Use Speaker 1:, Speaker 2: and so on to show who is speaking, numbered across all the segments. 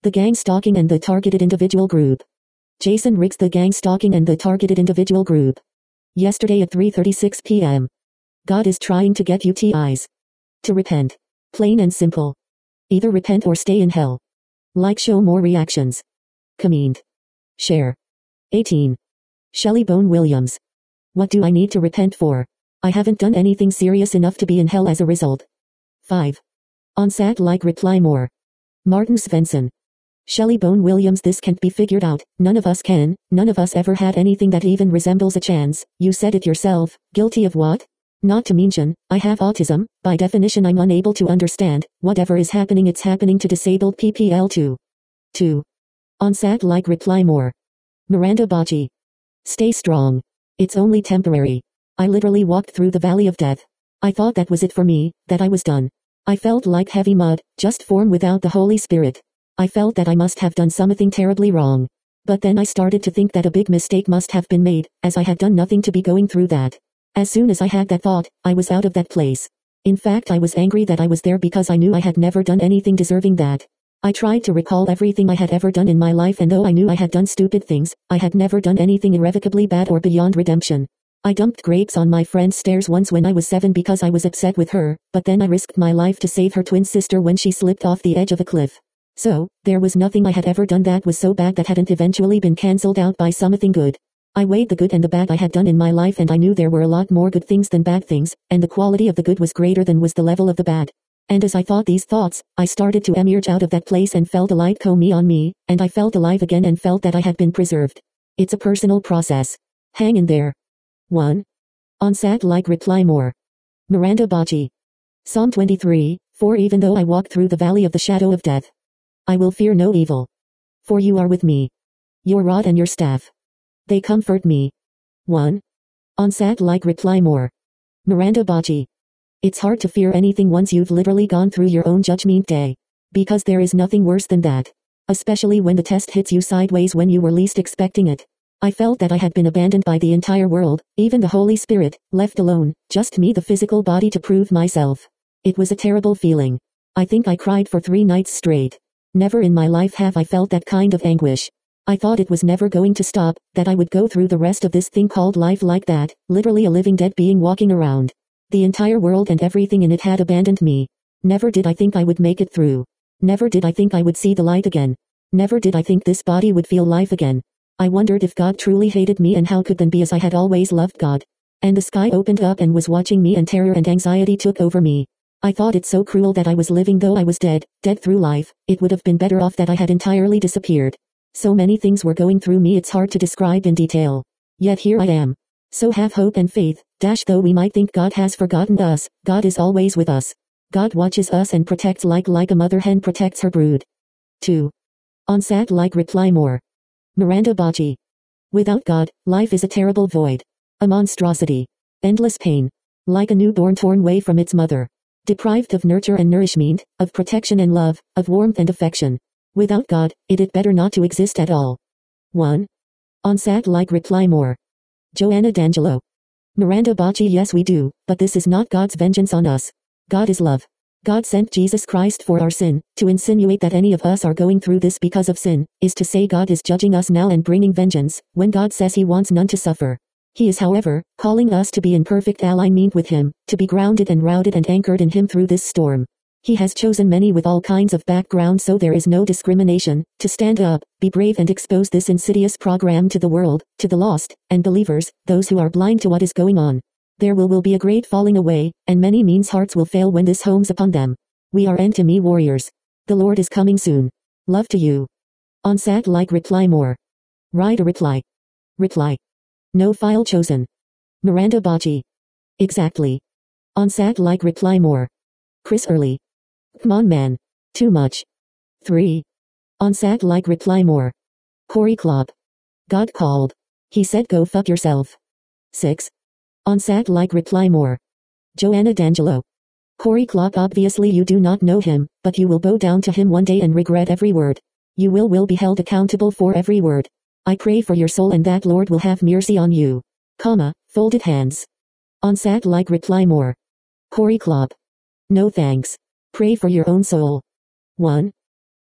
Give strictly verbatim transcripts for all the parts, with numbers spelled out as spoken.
Speaker 1: The gang stalking and the targeted individual group. Jason Riggs, the gang stalking and the targeted individual group. Yesterday at three thirty-six p m God is trying to get you guys to repent. Plain and simple. Either repent or stay in hell. Like, show more reactions. Comment. Share. eighteen. Shelley Bone Williams. What do I need to repent for? I haven't done anything serious enough to be in hell as a result. five. On sad like reply more. Martin Svensson. Shelley Bone Williams, this can't be figured out, none of us can, none of us ever had anything that even resembles a chance, you said it yourself, guilty of what? Not to mention, I have autism, by definition I'm unable to understand, whatever is happening it's happening to disabled people too. two. On sad like reply more. Miranda Bocci. Stay strong. It's only temporary. I literally walked through the valley of death. I thought that was it for me, that I was done. I felt like heavy mud, just form without the Holy Spirit. I felt that I must have done something terribly wrong. But then I started to think that a big mistake must have been made, as I had done nothing to be going through that. As soon as I had that thought, I was out of that place. In fact, I was angry that I was there because I knew I had never done anything deserving that. I tried to recall everything I had ever done in my life, and though I knew I had done stupid things, I had never done anything irrevocably bad or beyond redemption. I dumped grapes on my friend's stairs once when I was seven because I was upset with her, but then I risked my life to save her twin sister when she slipped off the edge of a cliff. So, there was nothing I had ever done that was so bad that hadn't eventually been cancelled out by something good. I weighed the good and the bad I had done in my life, and I knew there were a lot more good things than bad things, and the quality of the good was greater than was the level of the bad. And as I thought these thoughts, I started to emerge out of that place and felt a light come me on me, and I felt alive again and felt that I had been preserved. It's a personal process. Hang in there. one. On sad like reply more. Miranda Bocci. Psalm twenty-three, four. Even though I walk through the valley of the shadow of death, I will fear no evil. For you are with me. Your rod and your staff, they comfort me. one. On sad like reply more. Miranda Bocci. It's hard to fear anything once you've literally gone through your own judgment day. Because there is nothing worse than that. Especially when the test hits you sideways when you were least expecting it. I felt that I had been abandoned by the entire world, even the Holy Spirit, left alone, just me the physical body to prove myself. It was a terrible feeling. I think I cried for three nights straight. Never in my life have I felt that kind of anguish. I thought it was never going to stop, that I would go through the rest of this thing called life like that, literally a living dead being walking around. The entire world and everything in it had abandoned me. Never did I think I would make it through. Never did I think I would see the light again. Never did I think this body would feel life again. I wondered if God truly hated me, and how could then be, as I had always loved God. And the sky opened up and was watching me, and terror and anxiety took over me. I thought it so cruel that I was living though I was dead, dead through life. It would have been better off that I had entirely disappeared. So many things were going through me it's hard to describe in detail. Yet here I am. So have hope and faith, dash though we might think God has forgotten us, God is always with us. God watches us and protects like like a mother hen protects her brood. two. On sad like reply more. Miranda Bocci. Without God, life is a terrible void. A monstrosity. Endless pain. Like a newborn torn away from its mother. Deprived of nurture and nourishment, of protection and love, of warmth and affection. Without God, it had better not to exist at all. one. On sad like reply more. Joanna D'Angelo. Miranda Bocci. Yes we do, but this is not God's vengeance on us. God is love. God sent Jesus Christ for our sin. To insinuate that any of us are going through this because of sin, is to say God is judging us now and bringing vengeance, when God says he wants none to suffer. He is, however, calling us to be in perfect alignment with him, to be grounded and rooted and anchored in him through this storm. He has chosen many with all kinds of backgrounds, so there is no discrimination, to stand up, be brave and expose this insidious program to the world, to the lost, and believers, those who are blind to what is going on. There will, will be a great falling away, and many means hearts will fail when this homes upon them. We are enemy warriors. The Lord is coming soon. Love to you. On sad like reply more. Write a reply. Reply. No file chosen. Miranda Bocci. Exactly. On sad like reply more. Chris Early. Come on man. Too much. three. On sad like reply more. Corey Klopp. God called. He said go fuck yourself. six. On sad like reply more. Joanna D'Angelo. Corey Klopp. Obviously you do not know him, but you will bow down to him one day and regret every word. You will will be held accountable for every word. I pray for your soul and that Lord will have mercy on you. Comma, folded hands. On sad like reply more. Corey Klopp. No thanks. Pray for your own soul. one.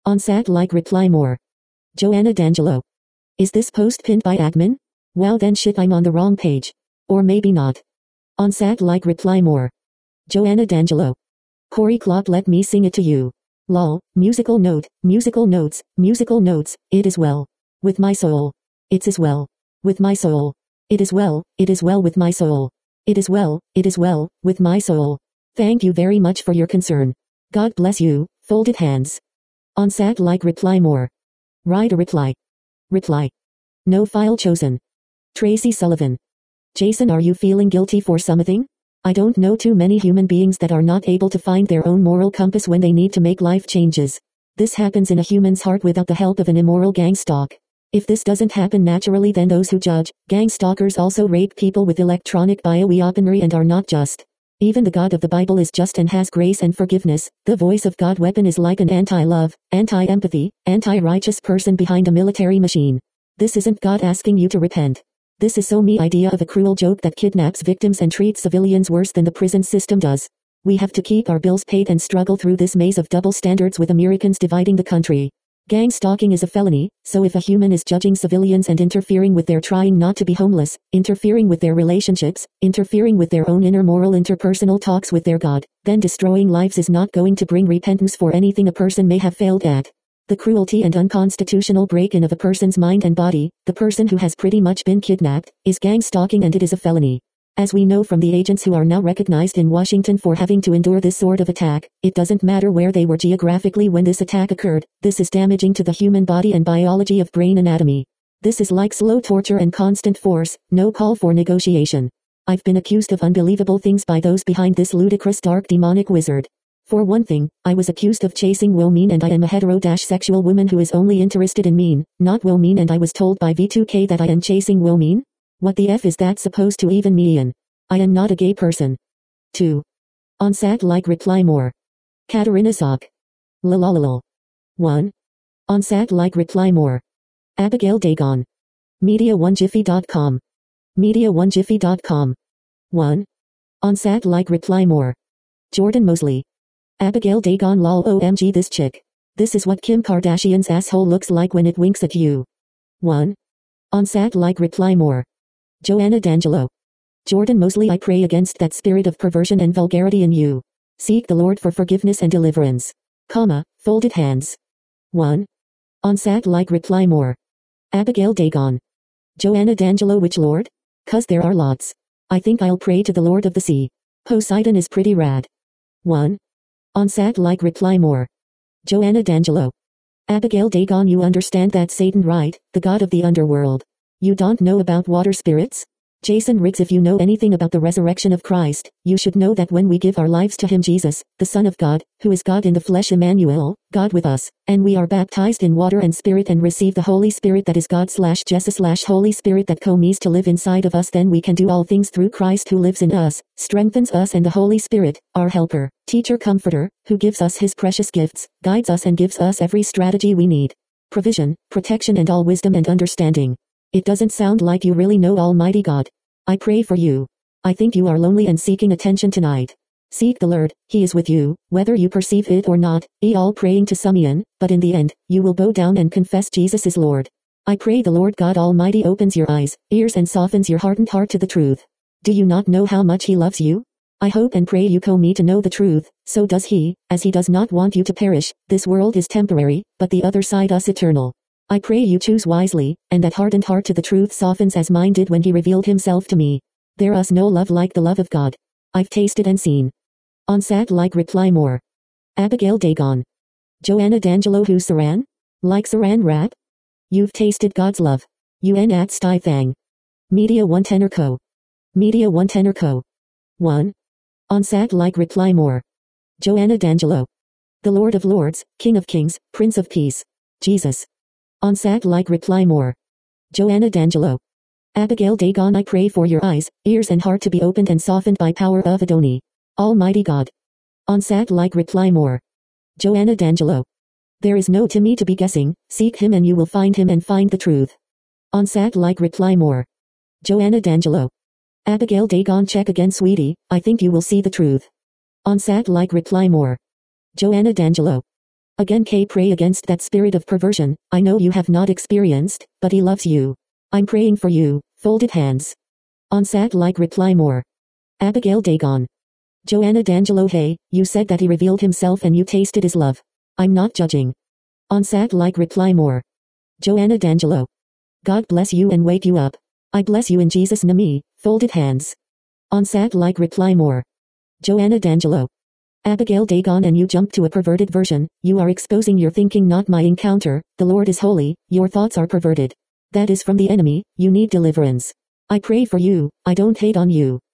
Speaker 1: On sad like reply more. Joanna D'Angelo. Is this post pinned by admin? Well then shit, I'm on the wrong page. Or maybe not. On sad like reply more. Joanna D'Angelo. Corey Klopp, let me sing it to you. Lol, musical note, musical notes, musical notes, it is well. With my soul. It's as well. With my soul. It is well, it is well with my soul. It is well, it is well, with my soul. Thank you very much for your concern. God bless you, folded hands. On sad like reply more. Write a reply. Reply. No file chosen. Tracy Sullivan. Jason, are you feeling guilty for something? I don't know too many human beings that are not able to find their own moral compass when they need to make life changes. This happens in a human's heart without the help of an immoral gang stalk. If this doesn't happen naturally, then those who judge, gang stalkers also rape people with electronic bioweaponry and are not just. Even the God of the Bible is just and has grace and forgiveness. The voice of God weapon is like an anti-love, anti-empathy, anti-righteous person behind a military machine. This isn't God asking you to repent. This is so me idea of a cruel joke that kidnaps victims and treats civilians worse than the prison system does. We have to keep our bills paid and struggle through this maze of double standards with Americans dividing the country. Gang stalking is a felony, so if a human is judging civilians and interfering with their trying not to be homeless, interfering with their relationships, interfering with their own inner moral interpersonal talks with their God, then destroying lives is not going to bring repentance for anything a person may have failed at. The cruelty and unconstitutional break-in of a person's mind and body, the person who has pretty much been kidnapped, is gang stalking and it is a felony. As we know from the agents who are now recognized in Washington for having to endure this sort of attack, it doesn't matter where they were geographically when this attack occurred, this is damaging to the human body and biology of brain anatomy. This is like slow torture and constant force, no call for negotiation. I've been accused of unbelievable things by those behind this ludicrous dark demonic wizard. For one thing, I was accused of chasing Will Mean, and I am a hetero-sexual woman who is only interested in Mean, not Will Mean, and I was told by V two K that I am chasing Will Mean? What the F is that supposed to even mean? I am not a gay person. two. On sad like reply more. Katerina Zock. Lalalal. one. On sad like reply more. Abigail Dagon. media one jiffy dot com. media one jiffy dot com. one. On sad like reply more. Jordan Mosley. Abigail Dagon lol O M G this chick. This is what Kim Kardashian's asshole looks like when it winks at you. one. On sad like reply more. Joanna D'Angelo. Jordan Mosley, I pray against that spirit of perversion and vulgarity in you. Seek the Lord for forgiveness and deliverance. Comma, folded hands. one. On sad like reply more. Abigail Dagon. Joanna D'Angelo, which Lord? Cause there are lots. I think I'll pray to the Lord of the Sea. Poseidon is pretty rad. one. On sad like reply more. Joanna D'Angelo. Abigail Dagon, you understand that Satan, right? The god of the underworld. You don't know about water spirits? Jason Riggs, if you know anything about the resurrection of Christ, you should know that when we give our lives to him, Jesus, the Son of God, who is God in the flesh, Emmanuel, God with us, and we are baptized in water and spirit and receive the Holy Spirit that is God slash Jesus slash Holy Spirit that comes to live inside of us, then we can do all things through Christ who lives in us, strengthens us, and the Holy Spirit, our helper, teacher, comforter, who gives us his precious gifts, guides us and gives us every strategy we need. Provision, protection and all wisdom and understanding. It doesn't sound like you really know Almighty God. I pray for you. I think you are lonely and seeking attention tonight. Seek the Lord, he is with you, whether you perceive it or not, ye all praying to Simeon, but in the end, you will bow down and confess Jesus is Lord. I pray the Lord God Almighty opens your eyes, ears and softens your hardened heart to the truth. Do you not know how much he loves you? I hope and pray you come to know the truth, so does he, as he does not want you to perish. This world is temporary, but the other side is eternal. I pray you choose wisely, and that hardened heart to the truth softens as mine did when he revealed himself to me. There is no love like the love of God. I've tasted and seen. On sad like reply more. Abigail Dagon. Joanna D'Angelo, who Saran? Like Saran wrap? You've tasted God's love. U N at Sty Thang. Media one Tenor Co. Media one Tenor Co. one. On sad like reply more. Joanna D'Angelo. The Lord of Lords, King of Kings, Prince of Peace. Jesus. On sad like reply more. Joanna D'Angelo. Abigail Dagon, I pray for your eyes, ears and heart to be opened and softened by power of Adoni. Almighty God. On sad like reply more. Joanna D'Angelo. There is no Timmy to be guessing, seek him and you will find him and find the truth. On sad like reply more. Joanna D'Angelo. Abigail Dagon, check again sweetie, I think you will see the truth. On sad like reply more. Joanna D'Angelo. Again K pray against that spirit of perversion, I know you have not experienced, but he loves you. I'm praying for you, folded hands. On sad like reply more. Abigail Dagon. Joanna D'Angelo hey, you said that he revealed himself and you tasted his love. I'm not judging. On sad like reply more. Joanna D'Angelo. God bless you and wake you up. I bless you in Jesus' name, folded hands. On sad like reply more. Joanna D'Angelo. Abigail Dagon and you jump to a perverted version, you are exposing your thinking not my encounter, the Lord is holy, your thoughts are perverted. That is from the enemy, you need deliverance. I pray for you, I don't hate on you.